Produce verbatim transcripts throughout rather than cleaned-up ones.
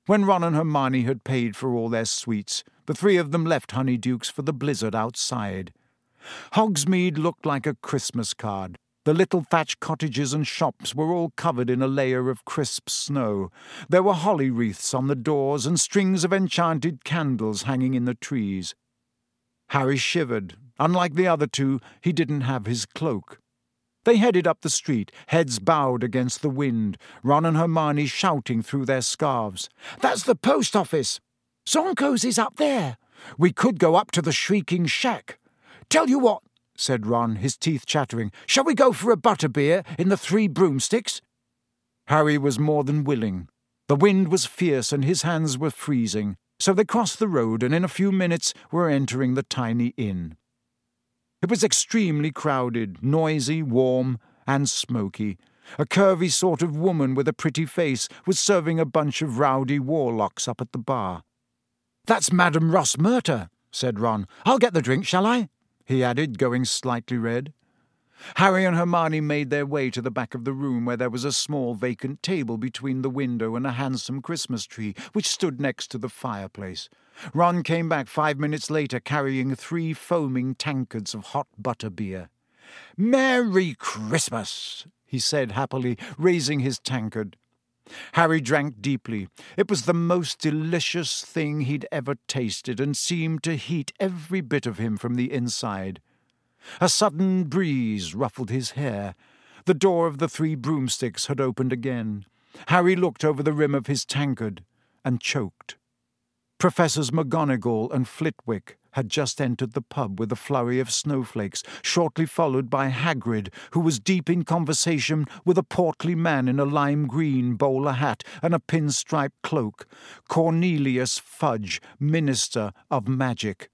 When Ron and Hermione had paid for all their sweets, the three of them left Honeyduke's for the blizzard outside. Hogsmeade looked like a Christmas card. The little thatched cottages and shops were all covered in a layer of crisp snow. There were holly wreaths on the doors and strings of enchanted candles hanging in the trees. Harry shivered. Unlike the other two, he didn't have his cloak. They headed up the street, heads bowed against the wind, Ron and Hermione shouting through their scarves. "That's the post office! Zonko's is up there! We could go up to the Shrieking Shack. Tell you what," said Ron, his teeth chattering, "shall we go for a butterbeer in the Three Broomsticks?" Harry was more than willing. The wind was fierce and his hands were freezing, so they crossed the road and in a few minutes were entering the tiny inn. It was extremely crowded, noisy, warm, and smoky. A curvy sort of woman with a pretty face was serving a bunch of rowdy warlocks up at the bar. "That's Madame Ross Murter," said Ron. "I'll get the drink, shall I?" he added, going slightly red. Harry and Hermione made their way to the back of the room where there was a small vacant table between the window and a handsome Christmas tree which stood next to the fireplace. Ron came back five minutes later carrying three foaming tankards of hot butterbeer. "Merry Christmas!" he said happily, raising his tankard. Harry drank deeply. It was the most delicious thing he'd ever tasted and seemed to heat every bit of him from the inside. A sudden breeze ruffled his hair. The door of the Three Broomsticks had opened again. Harry looked over the rim of his tankard and choked. Professors McGonagall and Flitwick had just entered the pub with a flurry of snowflakes, shortly followed by Hagrid, who was deep in conversation with a portly man in a lime-green bowler hat and a pinstripe cloak, Cornelius Fudge, Minister of Magic.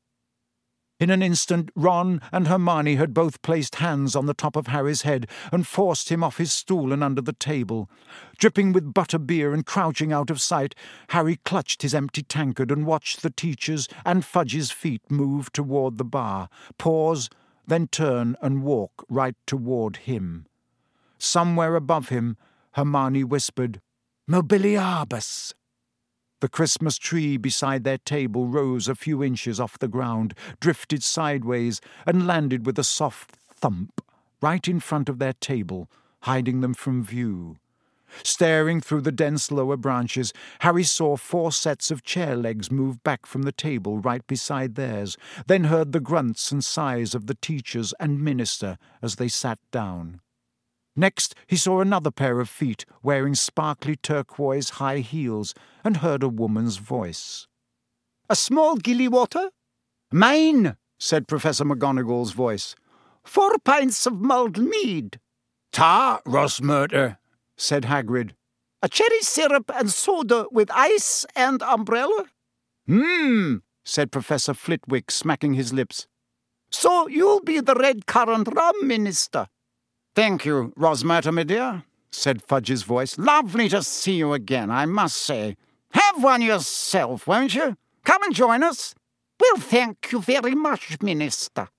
In an instant, Ron and Hermione had both placed hands on the top of Harry's head and forced him off his stool and under the table. Dripping with butterbeer and crouching out of sight, Harry clutched his empty tankard and watched the teacher's and Fudge's feet move toward the bar, pause, then turn and walk right toward him. Somewhere above him, Hermione whispered, "Mobiliarbus." The Christmas tree beside their table rose a few inches off the ground, drifted sideways, and landed with a soft thump right in front of their table, hiding them from view. Staring through the dense lower branches, Harry saw four sets of chair legs move back from the table right beside theirs, then heard the grunts and sighs of the teachers and minister as they sat down. Next, he saw another pair of feet wearing sparkly turquoise high heels and heard a woman's voice. "A small gilly water?" "Mine," said Professor McGonagall's voice. "Four pints of mulled mead." "Ta, Ross Murter," said Hagrid. "A cherry syrup and soda with ice and umbrella?" "Hmm," said Professor Flitwick, smacking his lips. "So you'll be the red currant rum minister." "Thank you, Rosmerta, my dear," said Fudge's voice. "Lovely to see you again, I must say. Have one yourself, won't you? Come and join us." "Well, thank you very much, Minister."